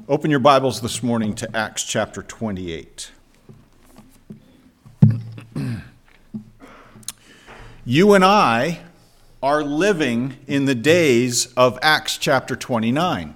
Open your Bibles this morning to Acts chapter 28. You and I are living in the days of Acts chapter 29.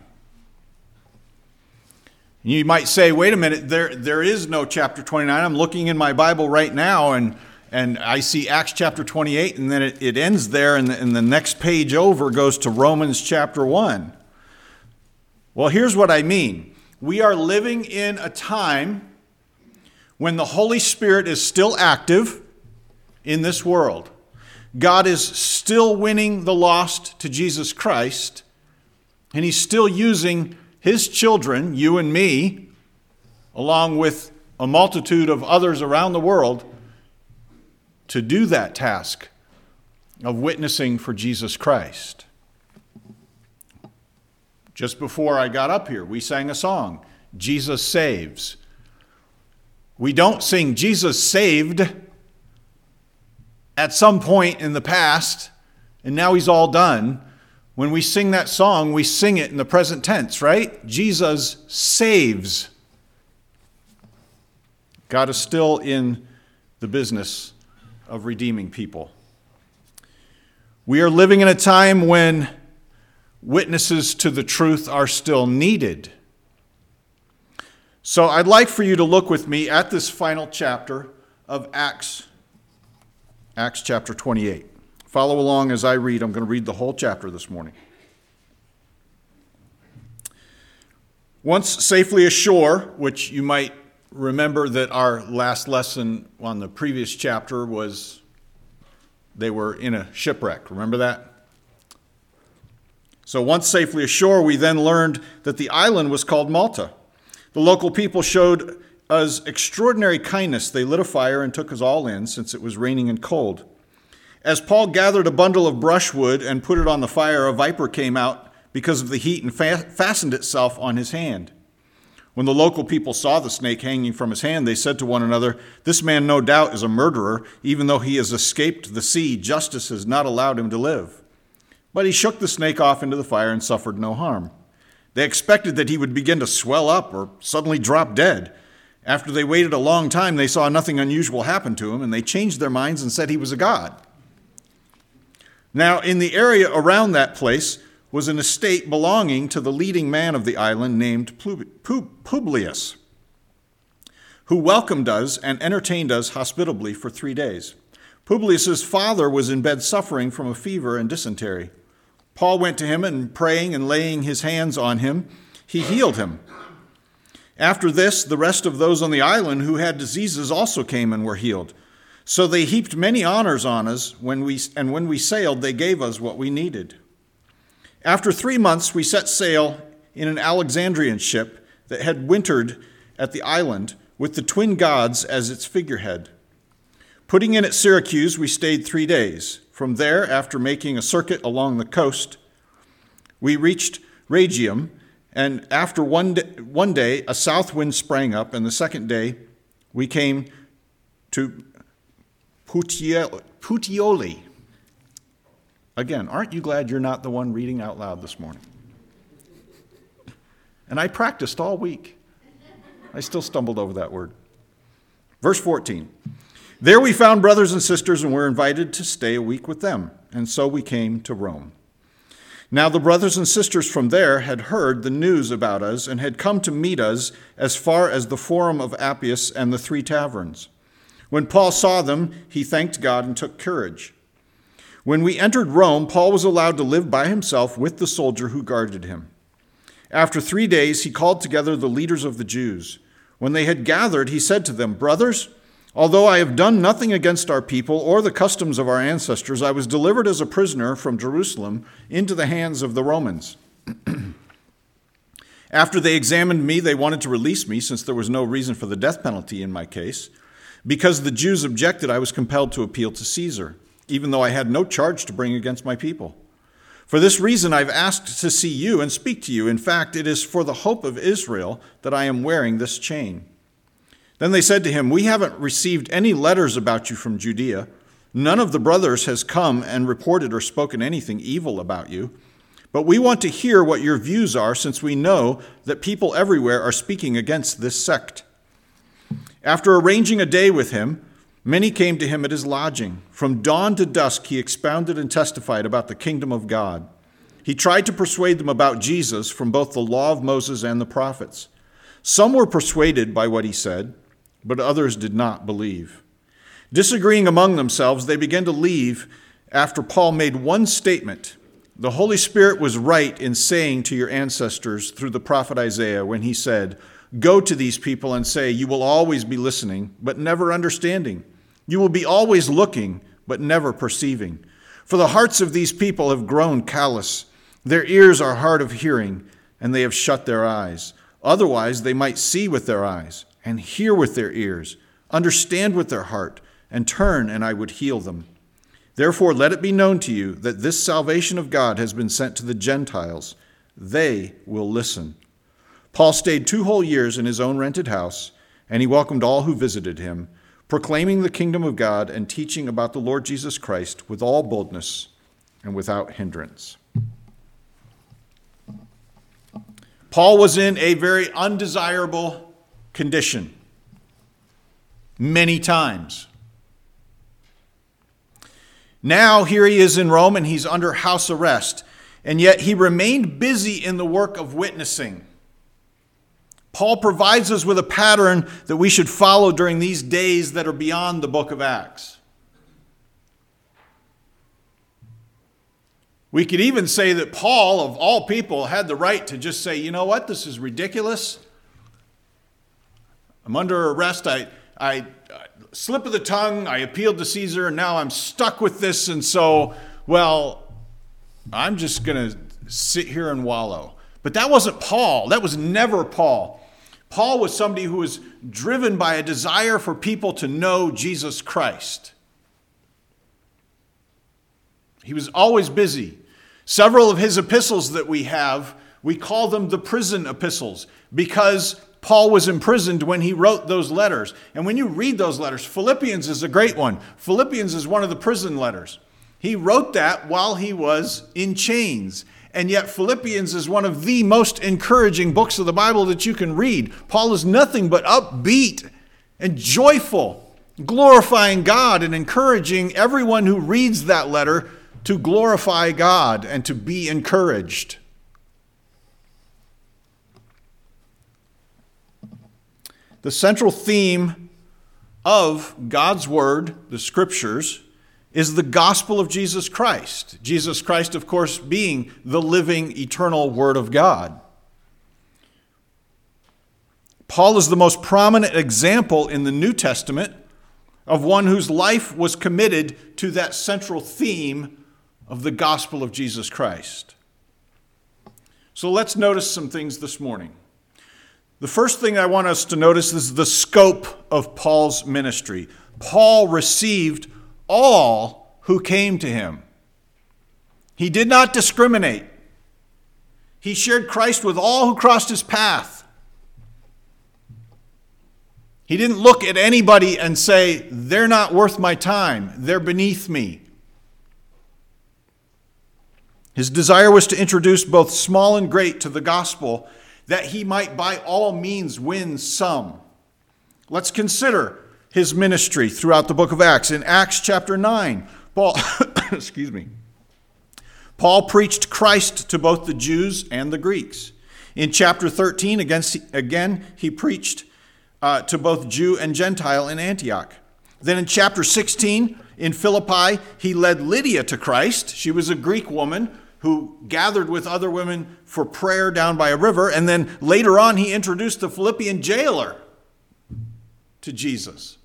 You might say, wait a minute, there is no chapter 29. I'm looking in my Bible right now and I see Acts chapter 28, and then it ends there, and the next page over goes to Romans chapter 1. Well, here's what I mean. We are living in a time when the Holy Spirit is still active in this world. God is still winning the lost to Jesus Christ, and he's still using his children, you and me, along with a multitude of others around the world, to do that task of witnessing for Jesus Christ. Just before I got up here, we sang a song, Jesus Saves. We don't sing Jesus Saved at some point in the past, and now he's all done. When we sing that song, we sing it in the present tense, right? Jesus saves. God is still in the business of redeeming people. We are living in a time when witnesses to the truth are still needed. So I'd like for you to look with me at this final chapter of Acts chapter 28. Follow along as I read. I'm going to read the whole chapter this morning. Once safely ashore, which you might remember that our last lesson on the previous chapter was they were in a shipwreck. Remember that? So once safely ashore, we then learned that the island was called Malta. The local people showed us extraordinary kindness. They lit a fire and took us all in, since it was raining and cold. As Paul gathered a bundle of brushwood and put it on the fire, a viper came out because of the heat and fastened itself on his hand. When the local people saw the snake hanging from his hand, they said to one another, "This man no doubt is a murderer. Even though he has escaped the sea, justice has not allowed him to live." But he shook the snake off into the fire and suffered no harm. They expected that he would begin to swell up or suddenly drop dead. After they waited a long time, they saw nothing unusual happen to him, and they changed their minds and said he was a god. Now, in the area around that place was an estate belonging to the leading man of the island named Publius, who welcomed us and entertained us hospitably for 3 days. Publius's father was in bed suffering from a fever and dysentery. Paul went to him, and praying and laying his hands on him, he healed him. After this, the rest of those on the island who had diseases also came and were healed. So they heaped many honors on us, when we sailed, they gave us what we needed. After 3 months, we set sail in an Alexandrian ship that had wintered at the island, with the twin gods as its figurehead. Putting in at Syracuse, we stayed 3 days. From there, after making a circuit along the coast, we reached Rhegium, and after one day, a south wind sprang up, and the second day, we came to Puteoli. Again, aren't you glad you're not the one reading out loud this morning? And I practiced all week. I still stumbled over that word. Verse 14. There we found brothers and sisters and were invited to stay a week with them, and so we came to Rome. Now the brothers and sisters from there had heard the news about us and had come to meet us as far as the Forum of Appius and the 3 taverns. When Paul saw them, he thanked God and took courage. When we entered Rome, Paul was allowed to live by himself with the soldier who guarded him. After 3 days, he called together the leaders of the Jews. When they had gathered, he said to them, "Brothers, although I have done nothing against our people or the customs of our ancestors, I was delivered as a prisoner from Jerusalem into the hands of the Romans. After they examined me, they wanted to release me, since there was no reason for the death penalty in my case. Because the Jews objected, I was compelled to appeal to Caesar, even though I had no charge to bring against my people. For this reason, I've asked to see you and speak to you. In fact, it is for the hope of Israel that I am wearing this chain." Then they said to him, "We haven't received any letters about you from Judea. None of the brothers has come and reported or spoken anything evil about you. But we want to hear what your views are, since we know that people everywhere are speaking against this sect." After arranging a day with him, many came to him at his lodging. From dawn to dusk, he expounded and testified about the kingdom of God. He tried to persuade them about Jesus from both the law of Moses and the prophets. Some were persuaded by what he said, but others did not believe. Disagreeing among themselves, they began to leave after Paul made one statement: "The Holy Spirit was right in saying to your ancestors through the prophet Isaiah when he said, 'Go to these people and say, you will always be listening, but never understanding. You will be always looking, but never perceiving. For the hearts of these people have grown callous. Their ears are hard of hearing, and they have shut their eyes. Otherwise they might see with their eyes, and hear with their ears, understand with their heart, and turn, and I would heal them. Therefore let it be known to you that this salvation of God has been sent to the Gentiles. They will listen.'" Paul stayed 2 whole years in his own rented house, and he welcomed all who visited him, proclaiming the kingdom of God and teaching about the Lord Jesus Christ with all boldness and without hindrance. Paul was in a very undesirable condition many times. Now here he is in Rome and he's under house arrest, and yet he remained busy in the work of witnessing. Paul provides us with a pattern that we should follow during these days that are beyond the book of Acts. We could even say that Paul, of all people, had the right to just say, "You know what, this is ridiculous. I'm under arrest. I slip of the tongue, I appealed to Caesar, and now I'm stuck with this, and so, well, I'm just going to sit here and wallow." But that wasn't Paul. That was never Paul. Paul was somebody who was driven by a desire for people to know Jesus Christ. He was always busy. Several of his epistles that we have, we call them the prison epistles, because Paul was imprisoned when he wrote those letters. And when you read those letters, Philippians is a great one. Philippians is one of the prison letters. He wrote that while he was in chains. And yet Philippians is one of the most encouraging books of the Bible that you can read. Paul is nothing but upbeat and joyful, glorifying God and encouraging everyone who reads that letter to glorify God and to be encouraged. The central theme of God's Word, the Scriptures, is the gospel of Jesus Christ. Jesus Christ, of course, being the living, eternal Word of God. Paul is the most prominent example in the New Testament of one whose life was committed to that central theme of the gospel of Jesus Christ. So let's notice some things this morning. The first thing I want us to notice is the scope of Paul's ministry. Paul received all who came to him. He did not discriminate. He shared Christ with all who crossed his path. He didn't look at anybody and say, "They're not worth my time. They're beneath me." His desire was to introduce both small and great to the gospel, that he might by all means win some. Let's consider his ministry throughout the book of Acts. In Acts chapter 9, Paul preached Christ to both the Jews and the Greeks. In chapter 13, again he preached to both Jew and Gentile in Antioch. Then in chapter 16, in Philippi, he led Lydia to Christ. She was a Greek woman who gathered with other women for prayer down by a river. And then later on, he introduced the Philippian jailer to Jesus.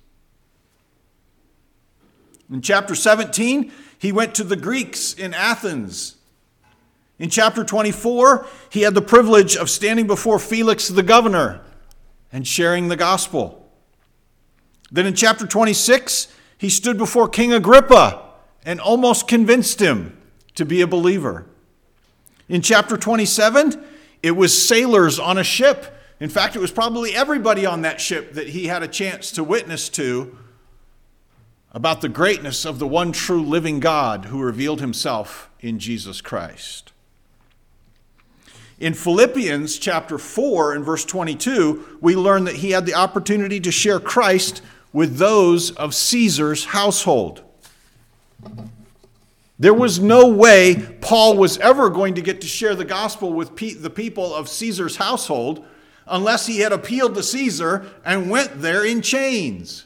In chapter 17, he went to the Greeks in Athens. In chapter 24, he had the privilege of standing before Felix the governor and sharing the gospel. Then in chapter 26, he stood before King Agrippa and almost convinced him to be a believer. In chapter 27, it was sailors on a ship. In fact, it was probably everybody on that ship that he had a chance to witness to about the greatness of the one true living God who revealed himself in Jesus Christ. In Philippians chapter 4 and verse 22, we learn that he had the opportunity to share Christ with those of Caesar's household. There was no way Paul was ever going to get to share the gospel with the people of Caesar's household unless he had appealed to Caesar and went there in chains.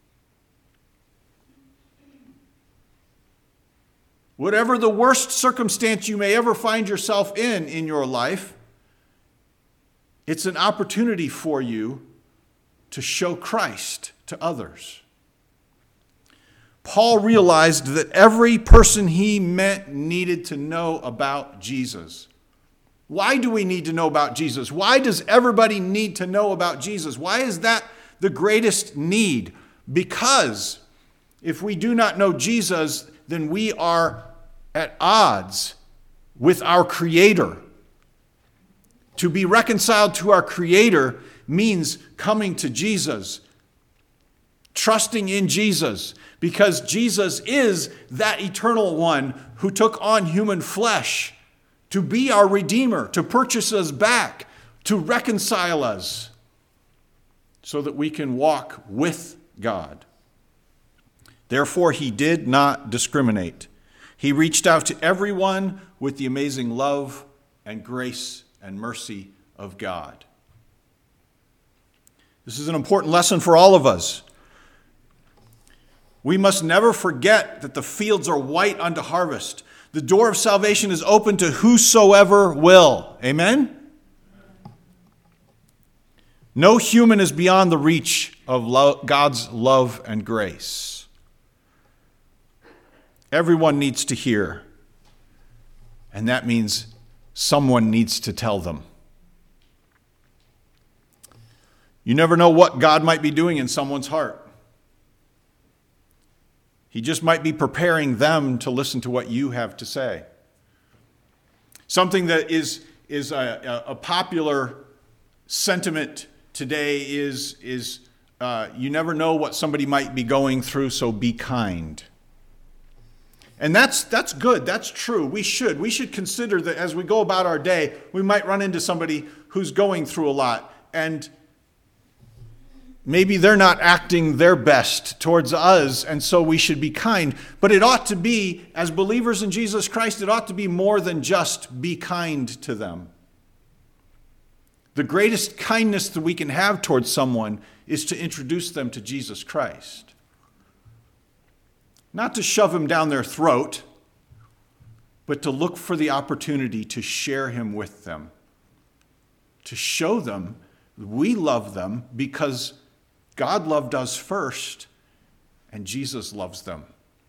Whatever the worst circumstance you may ever find yourself in your life, it's an opportunity for you to show Christ to others. Paul realized that every person he met needed to know about Jesus. Why do we need to know about Jesus? Why does everybody need to know about Jesus? Why is that the greatest need? Because if we do not know Jesus, then we are at odds with our Creator. To be reconciled to our Creator means coming to Jesus, trusting in Jesus, because Jesus is that eternal one who took on human flesh to be our Redeemer, to purchase us back, to reconcile us, so that we can walk with God. Therefore, he did not discriminate. He reached out to everyone with the amazing love and grace and mercy of God. This is an important lesson for all of us. We must never forget that the fields are white unto harvest. The door of salvation is open to whosoever will. Amen? No human is beyond the reach of God's love and grace. Everyone needs to hear. And that means someone needs to tell them. You never know what God might be doing in someone's heart. He just might be preparing them to listen to what you have to say. Something that is a popular sentiment today is you never know what somebody might be going through, so be kind. And that's good. That's true. We should consider that as we go about our day, we might run into somebody who's going through a lot, and maybe they're not acting their best towards us, and so we should be kind. But it ought to be, as believers in Jesus Christ, it ought to be more than just be kind to them. The greatest kindness that we can have towards someone is to introduce them to Jesus Christ. Not to shove him down their throat, but to look for the opportunity to share him with them. To show them we love them because God loved us first, and Jesus loves them.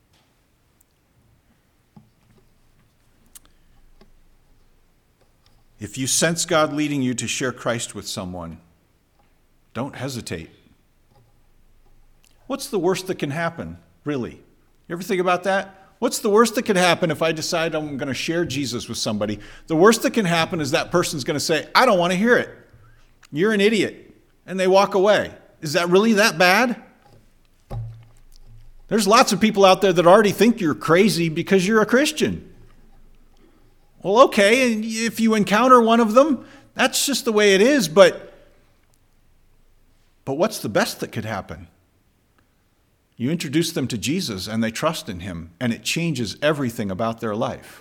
If you sense God leading you to share Christ with someone, don't hesitate. What's the worst that can happen, really? You ever think about that? What's the worst that could happen if I decide I'm going to share Jesus with somebody? The worst that can happen is that person's going to say, I don't want to hear it. You're an idiot. And they walk away. Is that really that bad? There's lots of people out there that already think you're crazy because you're a Christian. Well, okay, and if you encounter one of them, that's just the way it is, but what's the best that could happen? You introduce them to Jesus and they trust in him, and it changes everything about their life.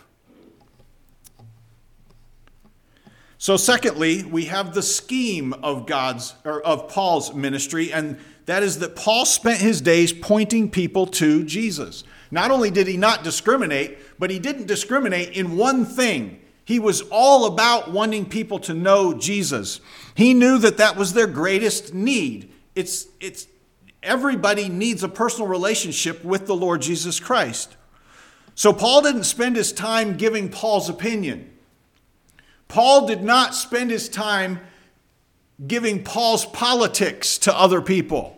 So secondly, we have the scheme of Paul's ministry, and that is that Paul spent his days pointing people to Jesus. Not only did he not discriminate, but he didn't discriminate in one thing. He was all about wanting people to know Jesus. He knew that that was their greatest need. Everybody needs a personal relationship with the Lord Jesus Christ. So Paul didn't spend his time giving Paul's opinion. Paul did not spend his time giving Paul's politics to other people.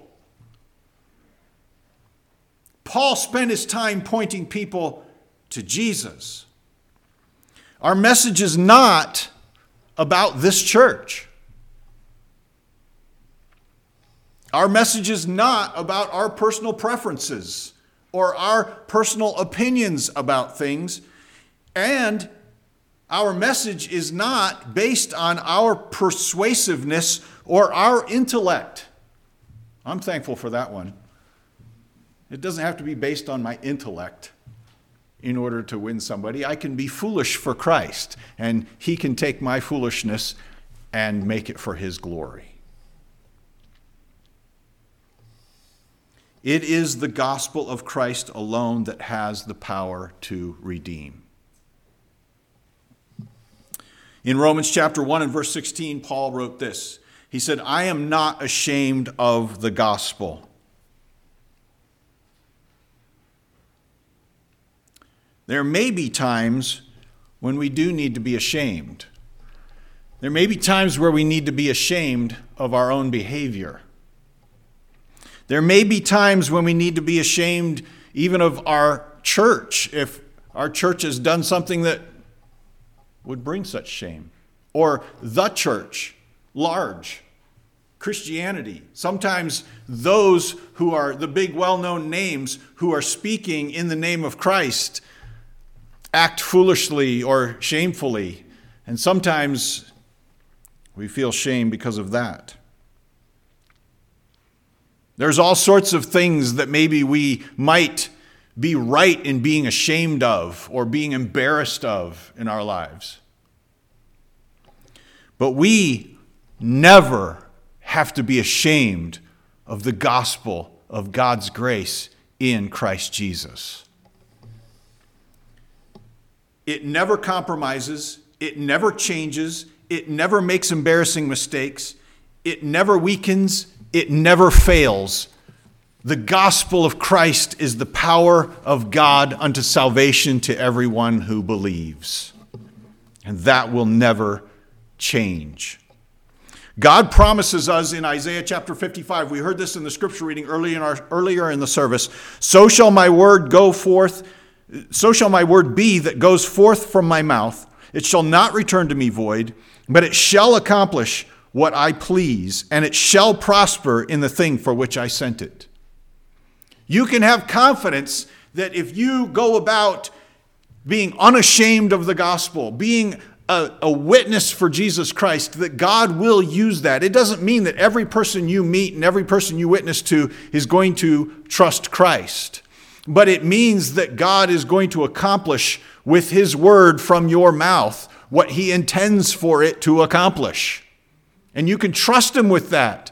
Paul spent his time pointing people to Jesus. Our message is not about this church. Our message is not about our personal preferences or our personal opinions about things. And Our message is not based on our persuasiveness or our intellect. I'm thankful for that one. It doesn't have to be based on my intellect in order to win somebody. I can be foolish for Christ, and he can take my foolishness and make it for his glory. It is the gospel of Christ alone that has the power to redeem. In Romans chapter 1 and verse 16, Paul wrote this. He said, I am not ashamed of the gospel. There may be times when we do need to be ashamed. There may be times where we need to be ashamed of our own behavior. There may be times when we need to be ashamed even of our church, if our church has done something that would bring such shame. Or the church, large, Christianity. Sometimes those who are the big well-known names who are speaking in the name of Christ act foolishly or shamefully. And sometimes we feel shame because of that. There's all sorts of things that maybe we might be right in being ashamed of or being embarrassed of in our lives. But we never have to be ashamed of the gospel of God's grace in Christ Jesus. It never compromises. It never changes. It never makes embarrassing mistakes. It never weakens. It never fails. The gospel of Christ is the power of God unto salvation to everyone who believes. And that will never change. God promises us in Isaiah chapter 55, we heard this in the scripture reading earlier in the service, so shall my word be that goes forth from my mouth. It shall not return to me void, but it shall accomplish what I please, and it shall prosper in the thing for which I sent it. You can have confidence that if you go about being unashamed of the gospel, being a witness for Jesus Christ, that God will use that. It doesn't mean that every person you meet and every person you witness to is going to trust Christ. But it means that God is going to accomplish with his word from your mouth what he intends for it to accomplish. And you can trust him with that.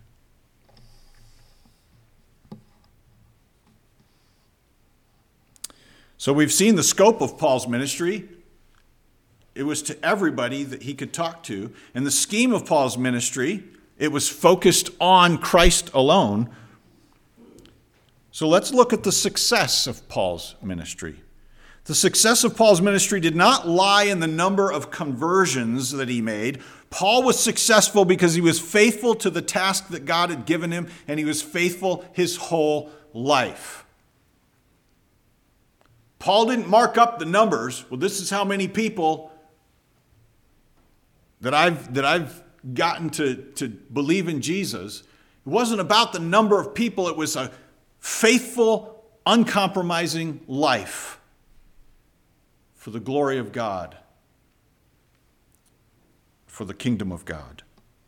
So we've seen the scope of Paul's ministry. It was to everybody that he could talk to. And the scheme of Paul's ministry, it was focused on Christ alone. So let's look at the success of Paul's ministry. The success of Paul's ministry did not lie in the number of conversions that he made. Paul was successful because he was faithful to the task that God had given him, and he was faithful his whole life. Paul didn't mark up the numbers. Well, this is how many people that I've gotten to believe in Jesus. It wasn't about the number of people. It was a faithful, uncompromising life for the glory of God, for the kingdom of God.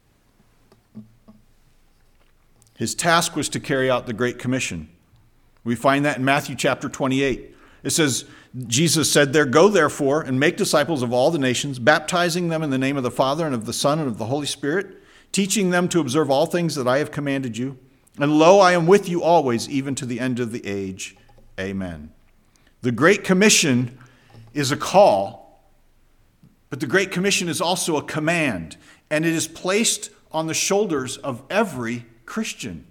His task was to carry out the Great Commission. We find that in Matthew chapter 28. It says, Jesus said there, "Go therefore and make disciples of all the nations, baptizing them in the name of the Father and of the Son and of the Holy Spirit, teaching them to observe all things that I have commanded you. And lo, I am with you always, even to the end of the age. Amen." The Great Commission is a call, but the Great Commission is also a command, and it is placed on the shoulders of every Christian.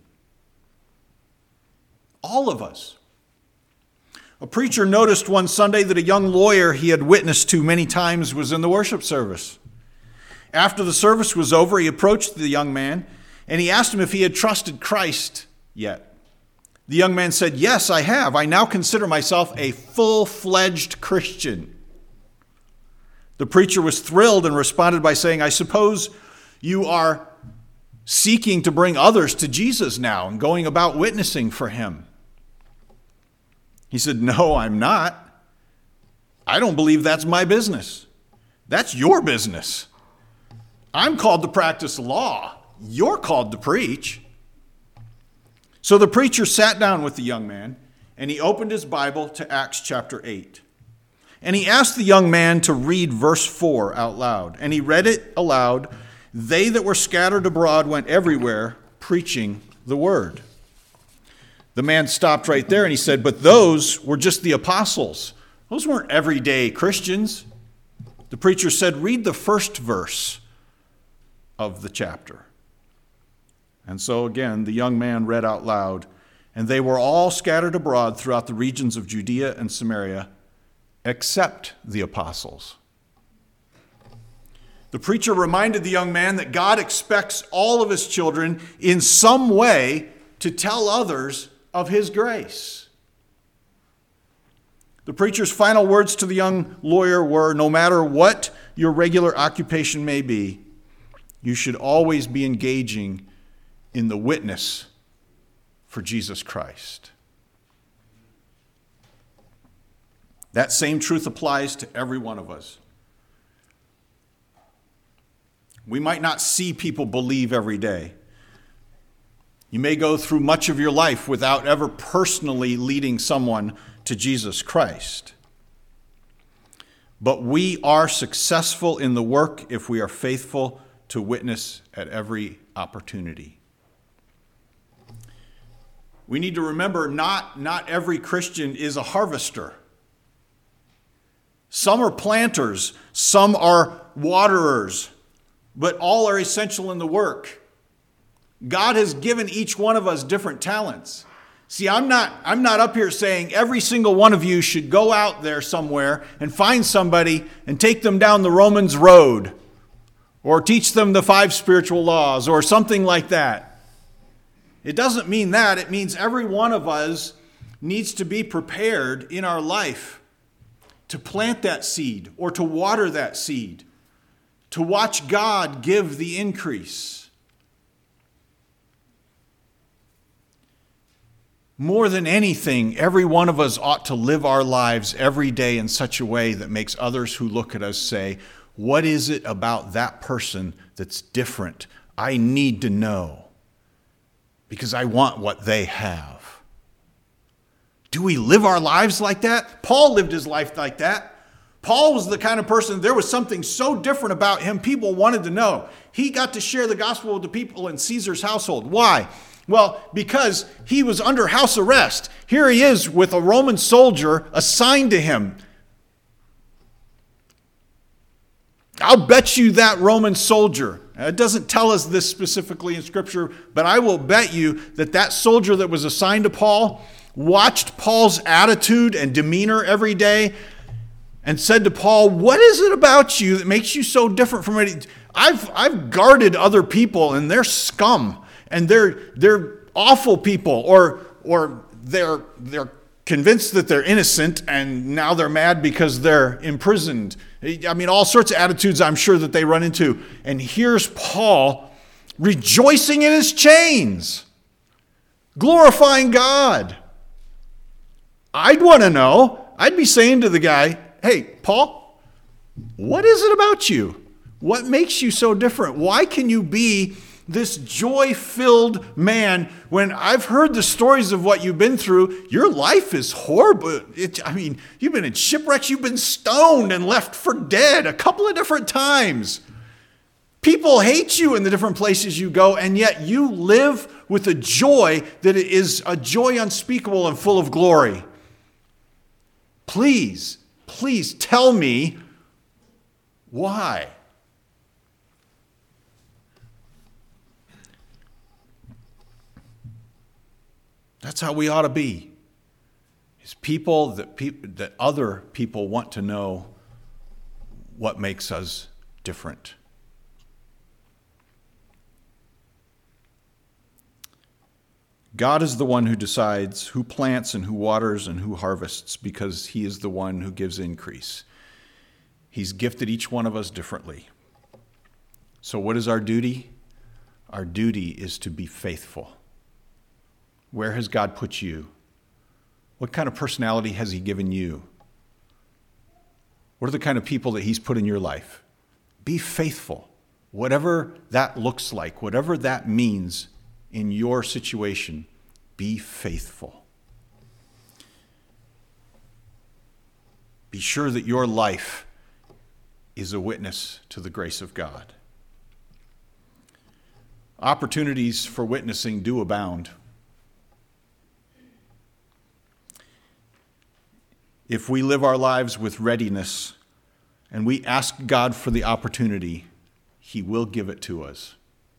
All of us. A preacher noticed one Sunday that a young lawyer he had witnessed to many times was in the worship service. After the service was over, he approached the young man and he asked him if he had trusted Christ yet. The young man said, "Yes, I have. I now consider myself a full-fledged Christian." The preacher was thrilled and responded by saying, "I suppose you are seeking to bring others to Jesus now and going about witnessing for him." He said, "No, I'm not. I don't believe that's my business. That's your business. I'm called to practice law. You're called to preach. So the preacher sat down with the young man, and he opened his Bible to Acts chapter 8. And he asked the young man to read verse 4 out loud. And he read it aloud. They that were scattered abroad went everywhere, preaching the word. The man stopped right there and he said, but those were just the apostles. Those weren't everyday Christians. The preacher said, read the first verse of the chapter. And so again, the young man read out loud, and they were all scattered abroad throughout the regions of Judea and Samaria, except the apostles. The preacher reminded the young man that God expects all of his children in some way to tell others of his grace. The preacher's final words to the young lawyer were, no matter what your regular occupation may be, you should always be engaging in the witness for Jesus Christ. That same truth applies to every one of us. We might not see people believe every day. You may go through much of your life without ever personally leading someone to Jesus Christ. But we are successful in the work if we are faithful to witness at every opportunity. We need to remember not every Christian is a harvester. Some are planters, some are waterers, but all are essential in the work. God has given each one of us different talents. See, I'm not up here saying every single one of you should go out there somewhere and find somebody and take them down the Romans road or teach them the 5 spiritual laws or something like that. It doesn't mean that. It means every one of us needs to be prepared in our life to plant that seed or to water that seed, to watch God give the increase. More than anything, every one of us ought to live our lives every day in such a way that makes others who look at us say, what is it about that person that's different? I need to know because I want what they have. Do we live our lives like that? Paul lived his life like that. Paul was the kind of person, there was something so different about him, people wanted to know. He got to share the gospel with the people in Caesar's household. Why? Well, because he was under house arrest. Here he is with a Roman soldier assigned to him. I'll bet you that Roman soldier, it doesn't tell us this specifically in Scripture, but I will bet you that that soldier that was assigned to Paul watched Paul's attitude and demeanor every day and said to Paul, what is it about you that makes you so different from any? I've guarded other people and they're scum and they're awful people or they're convinced that they're innocent and now they're mad because they're imprisoned. I mean, all sorts of attitudes I'm sure that they run into. And here's Paul rejoicing in his chains, glorifying God. I'd want to know. I'd be saying to the guy, hey, Paul, what is it about you? What makes you so different? Why can you be this joy-filled man when I've heard the stories of what you've been through? Your life is horrible. You've been in shipwrecks. You've been stoned and left for dead a couple of different times. People hate you in the different places you go, and yet you live with a joy that is a joy unspeakable and full of glory. Please tell me why. That's how we ought to be. Is people that other people want to know what makes us different. God is the one who decides who plants and who waters and who harvests because he is the one who gives increase. He's gifted each one of us differently. So what is our duty? Our duty is to be faithful. Where has God put you? What kind of personality has he given you? What are the kind of people that he's put in your life? Be faithful. Whatever that looks like, whatever that means in your situation, be faithful. Be sure that your life is a witness to the grace of God. Opportunities for witnessing do abound. If we live our lives with readiness and we ask God for the opportunity, he will give it to us.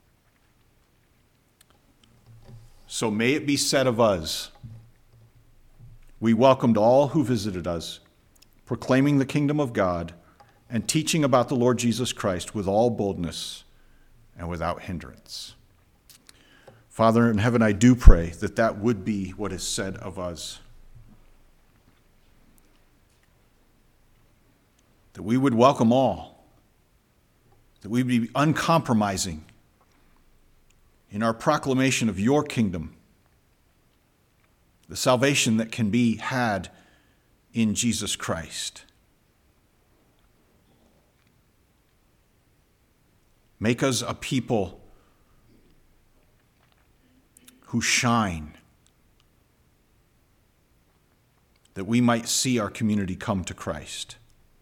So may it be said of us, we welcomed all who visited us, proclaiming the kingdom of God and teaching about the Lord Jesus Christ with all boldness and without hindrance. Father in heaven, I do pray that that would be what is said of us. That we would welcome all, that we would be uncompromising in our proclamation of your kingdom, the salvation that can be had in Jesus Christ. Make us a people who shine, that we might see our community come to Christ.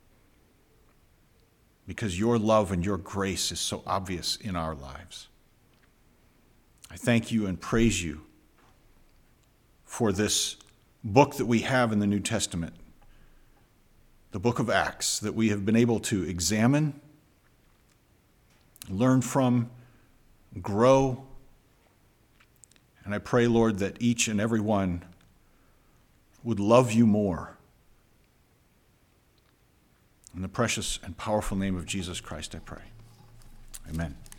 Because your love and your grace is so obvious in our lives. I thank you and praise you for this book that we have in the New Testament, the book of Acts, that we have been able to examine, learn from, grow. And I pray, Lord, that each and every one would love you more. In the precious and powerful name of Jesus Christ, I pray. Amen.